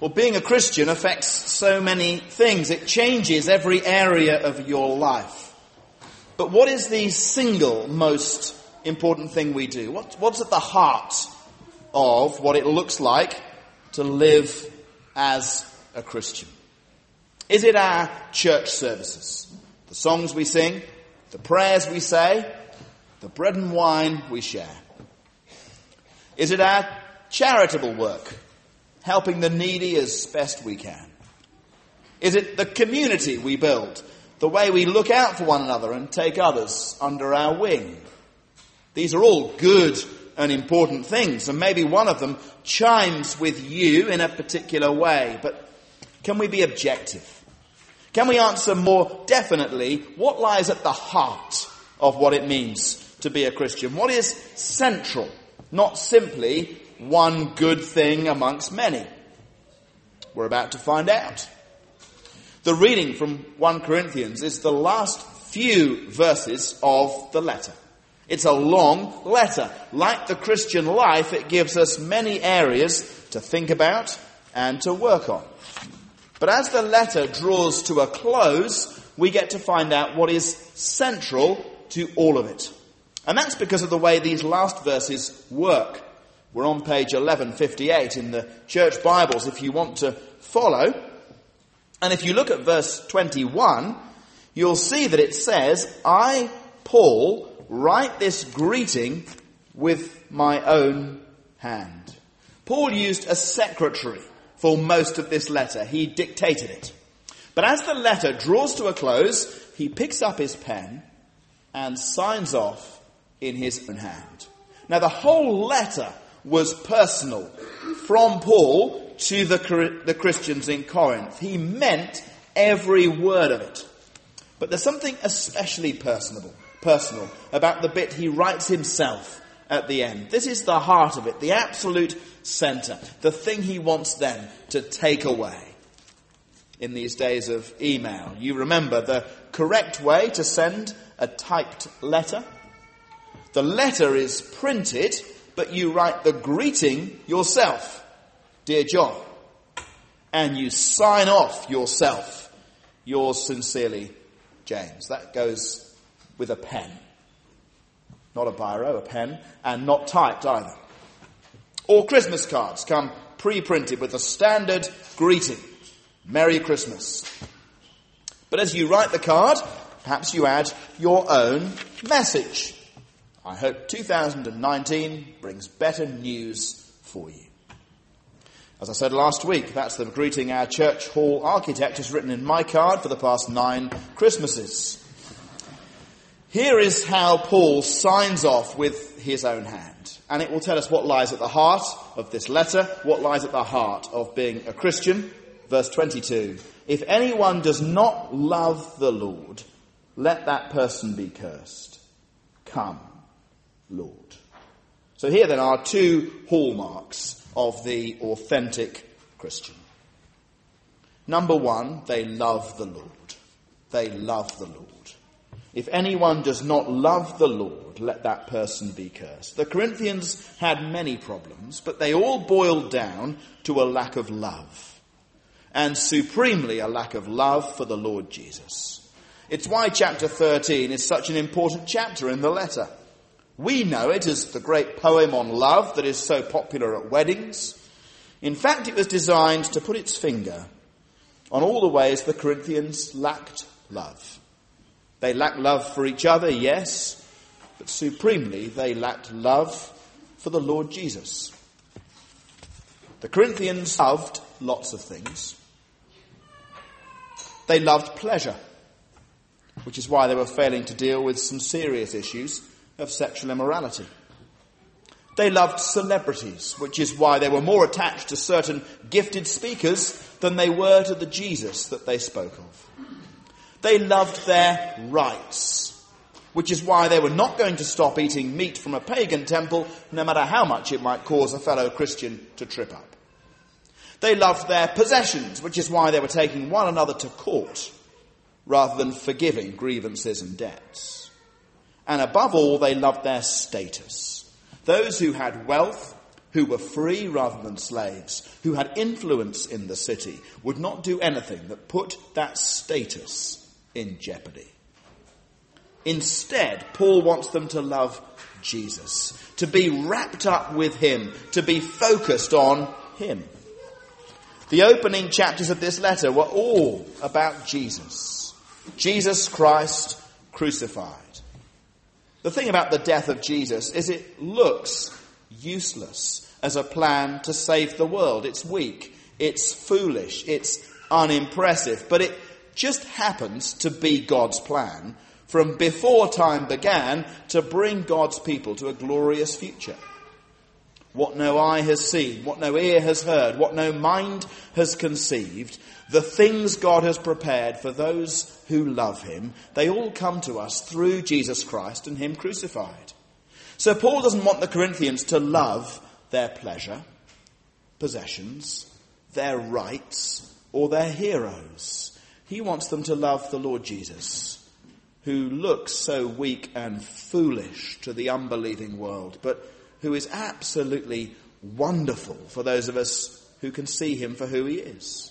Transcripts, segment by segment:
Well, being a Christian affects so many things. It changes every area of your life. But what is the single most important thing we do? What's at the heart of what it looks like to live as a Christian? Is it our church services? The songs we sing, the prayers we say, the bread and wine we share? Is it our charitable work, helping the needy as best we can? Is it the community we build, the way we look out for one another and take others under our wing? These are all good and important things, and maybe one of them chimes with you in a particular way. But can we be objective? Can we answer more definitely what lies at the heart of what it means to be a Christian? What is central, not simply one good thing amongst many? We're about to find out. The reading from 1 Corinthians is the last few verses of the letter. It's a long letter. Like the Christian life, it gives us many areas to think about and to work on. But as the letter draws to a close, we get to find out what is central to all of it. And that's because of the way these last verses work. We're on page 1158 in the church Bibles if you want to follow. And if you look at verse 21, you'll see that it says, I, Paul, write this greeting with my own hand. Paul used a secretary for most of this letter. He dictated it. But as the letter draws to a close, he picks up his pen and signs off in his own hand. Now, the whole letter was personal from Paul to the Christians in Corinth. He meant every word of it. But there's something especially personal about the bit he writes himself at the end. This is the heart of it, the absolute centre, the thing he wants them to take away. In these days of email, you remember the correct way to send a typed letter? The letter is printed, but you write the greeting yourself. Dear John. And you sign off yourself. Yours sincerely, James. That goes with a pen. Not a biro, a pen, and not typed either. Or Christmas cards come pre-printed with a standard greeting. Merry Christmas. But as you write the card, perhaps you add your own message. I hope 2019 brings better news for you. As I said last week, that's the greeting our church hall architect has written in my card for the past 9 Christmases. Here is how Paul signs off with his own hand. And it will tell us what lies at the heart of this letter, what lies at the heart of being a Christian. Verse 22, if anyone does not love the Lord, let that person be cursed. Come, Lord. So here then are 2 hallmarks of the authentic Christian. Number 1, they love the Lord. They love the Lord. If anyone does not love the Lord, let that person be cursed. The Corinthians had many problems, but they all boiled down to a lack of love. And supremely a lack of love for the Lord Jesus. It's why chapter 13 is such an important chapter in the letter. We know it as the great poem on love that is so popular at weddings. In fact, it was designed to put its finger on all the ways the Corinthians lacked love. They lacked love for each other, yes, but supremely they lacked love for the Lord Jesus. The Corinthians loved lots of things. They loved pleasure, which is why they were failing to deal with some serious issues of sexual immorality. They loved celebrities, which is why they were more attached to certain gifted speakers than they were to the Jesus that they spoke of. They loved their rites, which is why they were not going to stop eating meat from a pagan temple, no matter how much it might cause a fellow Christian to trip up. They loved their possessions, which is why they were taking one another to court, rather than forgiving grievances and debts. And above all, they loved their status. Those who had wealth who were free rather than slaves, who had influence in the city, would not do anything that put that status in jeopardy. Instead, Paul wants them to love Jesus, to be wrapped up with him, to be focused on him. The opening chapters of this letter were all about Jesus. Jesus Christ crucified. The thing about the death of Jesus is it looks useless as a plan to save the world. It's weak, it's foolish, it's unimpressive, but it just happens to be God's plan from before time began to bring God's people to a glorious future. What no eye has seen, what no ear has heard, what no mind has conceived, the things God has prepared for those who love him, they all come to us through Jesus Christ and him crucified. So Paul doesn't want the Corinthians to love their pleasure, possessions, their rights, or their heroes. He wants them to love the Lord Jesus, who looks so weak and foolish to the unbelieving world, but who is absolutely wonderful for those of us who can see him for who he is.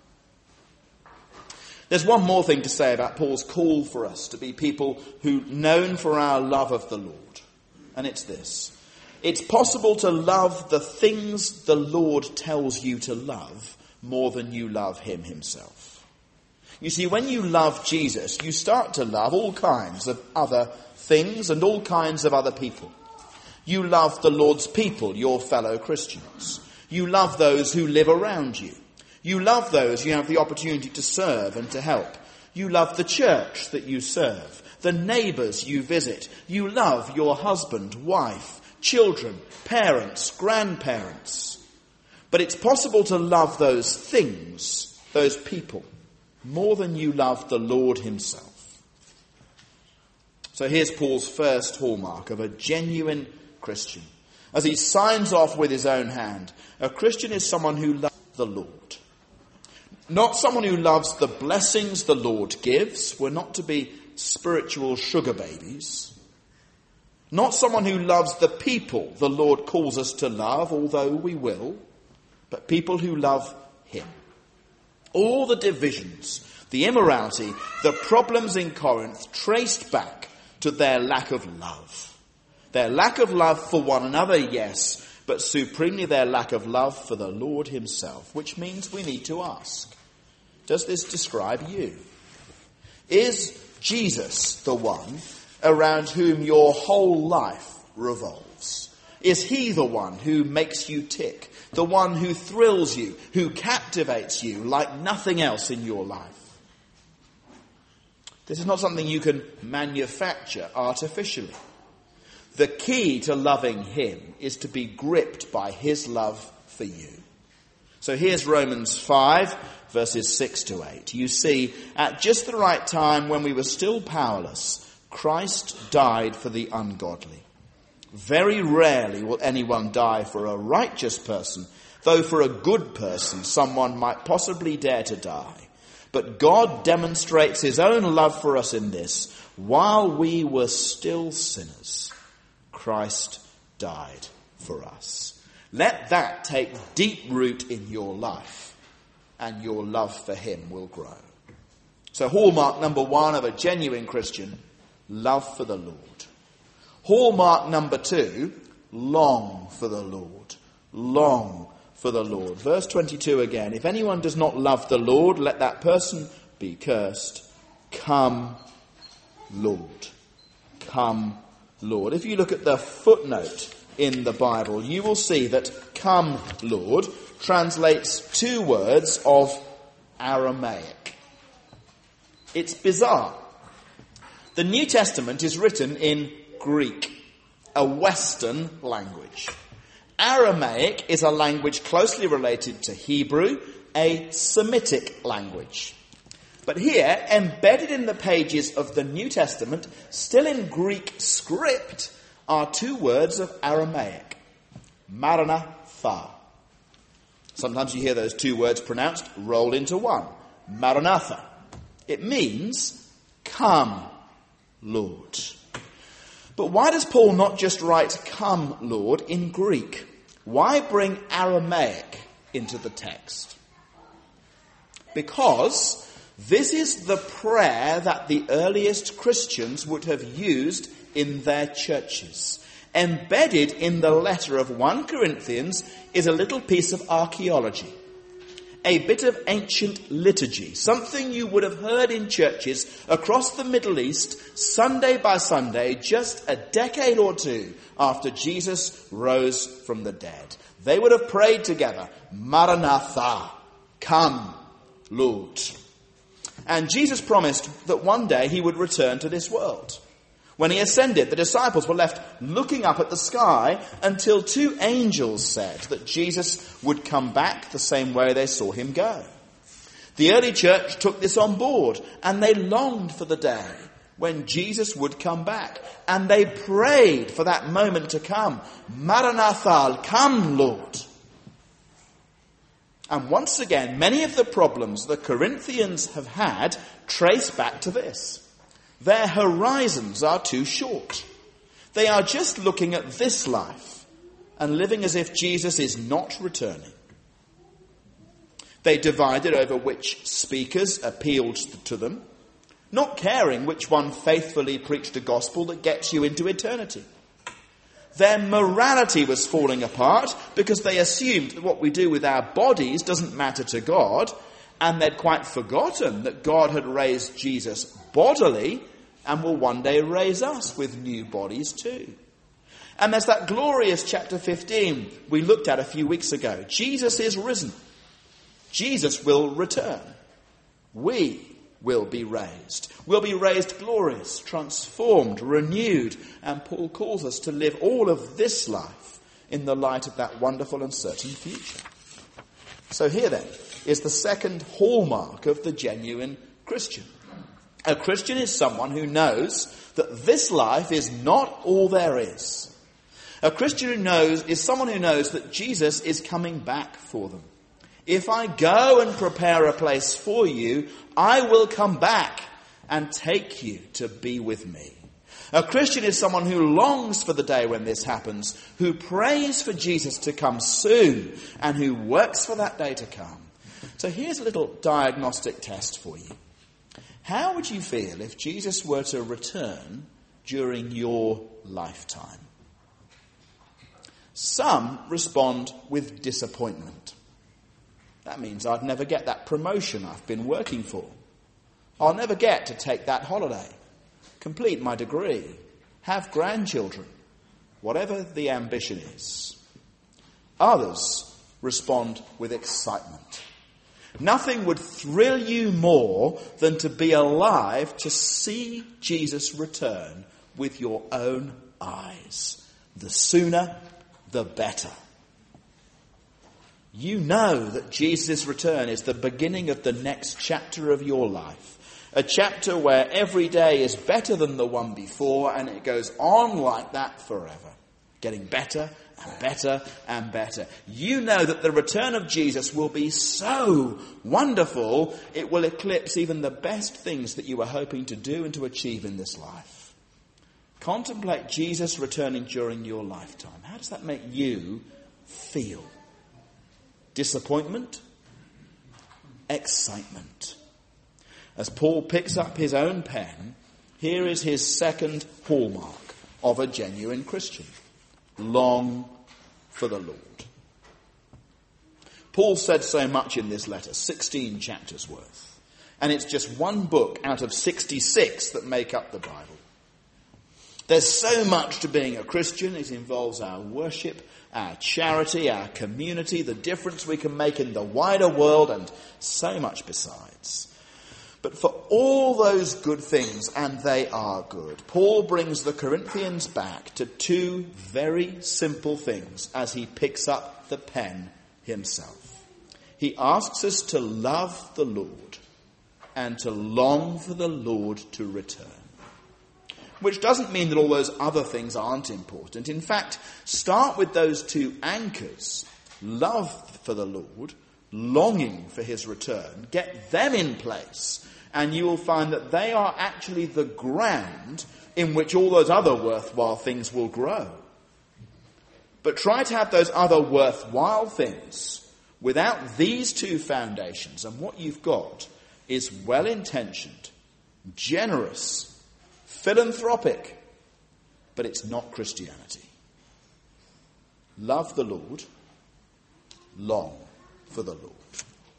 There's one more thing to say about Paul's call for us to be people who known for our love of the Lord. And it's this. It's possible to love the things the Lord tells you to love more than you love him himself. You see, when you love Jesus, you start to love all kinds of other things and all kinds of other people. You love the Lord's people, your fellow Christians. You love those who live around you. You love those you have the opportunity to serve and to help. You love the church that you serve, the neighbours you visit. You love your husband, wife, children, parents, grandparents. But it's possible to love those things, those people, more than you love the Lord himself. So here's Paul's first hallmark of a genuine Christian. As he signs off with his own hand, a Christian is someone who loves the Lord. Not someone who loves the blessings the Lord gives. We're not to be spiritual sugar babies. Not someone who loves the people the Lord calls us to love, although we will, but people who love him. All the divisions, the immorality, the problems in Corinth traced back to their lack of love. Their lack of love for one another, yes, but supremely their lack of love for the Lord himself, which means we need to ask, does this describe you? Is Jesus the one around whom your whole life revolves? Is he the one who makes you tick, the one who thrills you, who captivates you like nothing else in your life? This is not something you can manufacture artificially. The key to loving him is to be gripped by his love for you. So here's Romans 5, verses 6 to 8. You see, at just the right time when we were still powerless, Christ died for the ungodly. Very rarely will anyone die for a righteous person, though for a good person someone might possibly dare to die. But God demonstrates his own love for us in this: while we were still sinners, Christ died for us. Let that take deep root in your life, and your love for him will grow. So hallmark number one of a genuine Christian: love for the Lord. Hallmark number two: long for the Lord. Long for the Lord. Verse 22 again. If anyone does not love the Lord, let that person be cursed. Come, Lord. Come, Lord. If you look at the footnote in the Bible, you will see that come, Lord translates two words of Aramaic. It's bizarre. The New Testament is written in Greek, a Western language. Aramaic is a language closely related to Hebrew, a Semitic language. But here, embedded in the pages of the New Testament, still in Greek script, are two words of Aramaic. Maranatha. Sometimes you hear those two words pronounced rolled into one. Maranatha. It means, come, Lord. But why does Paul not just write, come, Lord, in Greek? Why bring Aramaic into the text? Because this is the prayer that the earliest Christians would have used in their churches. Embedded in the letter of 1 Corinthians is a little piece of archaeology, a bit of ancient liturgy, something you would have heard in churches across the Middle East Sunday by Sunday, just a decade or two after Jesus rose from the dead. They would have prayed together, Maranatha, come, Lord. And Jesus promised that one day he would return to this world. When he ascended, the disciples were left looking up at the sky until 2 angels said that Jesus would come back the same way they saw him go. The early church took this on board, and they longed for the day when Jesus would come back. And they prayed for that moment to come. Maranatha, come, Lord. And once again, many of the problems the Corinthians have had trace back to this. Their horizons are too short. They are just looking at this life and living as if Jesus is not returning. They divided over which speakers appealed to them, not caring which one faithfully preached a gospel that gets you into eternity. Their morality was falling apart because they assumed that what we do with our bodies doesn't matter to God, and they'd quite forgotten that God had raised Jesus bodily and will one day raise us with new bodies too. And there's that glorious chapter 15 we looked at a few weeks ago. Jesus is risen. Jesus will return. We will be raised. We'll be raised glorious, transformed, renewed. And Paul calls us to live all of this life in the light of that wonderful and certain future. So here then is the second hallmark of the genuine Christian. A Christian is someone who knows that this life is not all there is. A Christian is someone who knows that Jesus is coming back for them. If I go and prepare a place for you, I will come back and take you to be with me. A Christian is someone who longs for the day when this happens, who prays for Jesus to come soon, and who works for that day to come. So here's a little diagnostic test for you. How would you feel if Jesus were to return during your lifetime? Some respond with disappointment. That means I'd never get that promotion I've been working for. I'll never get to take that holiday, complete my degree, have grandchildren, whatever the ambition is. Others respond with excitement. Nothing would thrill you more than to be alive to see Jesus return with your own eyes. The sooner, the better. You know that Jesus' return is the beginning of the next chapter of your life. A chapter where every day is better than the one before, and it goes on like that forever. Getting better and better and better. You know that the return of Jesus will be so wonderful, it will eclipse even the best things that you were hoping to do and to achieve in this life. Contemplate Jesus returning during your lifetime. How does that make you feel? Disappointment? Excitement. As Paul picks up his own pen, here is his second hallmark of a genuine Christian. Long for the Lord. Paul said so much in this letter, 16 chapters worth. And it's just one book out of 66 that make up the Bible. There's so much to being a Christian. It involves our worship, our charity, our community, the difference we can make in the wider world, and so much besides. But for all those good things, and they are good, Paul brings the Corinthians back to two very simple things as he picks up the pen himself. He asks us to love the Lord and to long for the Lord to return. Which doesn't mean that all those other things aren't important. In fact, start with those two anchors. Love for the Lord, longing for his return. Get them in place, and you will find that they are actually the ground in which all those other worthwhile things will grow. But try to have those other worthwhile things without these two foundations, and what you've got is well-intentioned, generous, philanthropic, but it's not Christianity. Love the Lord, long for the Lord.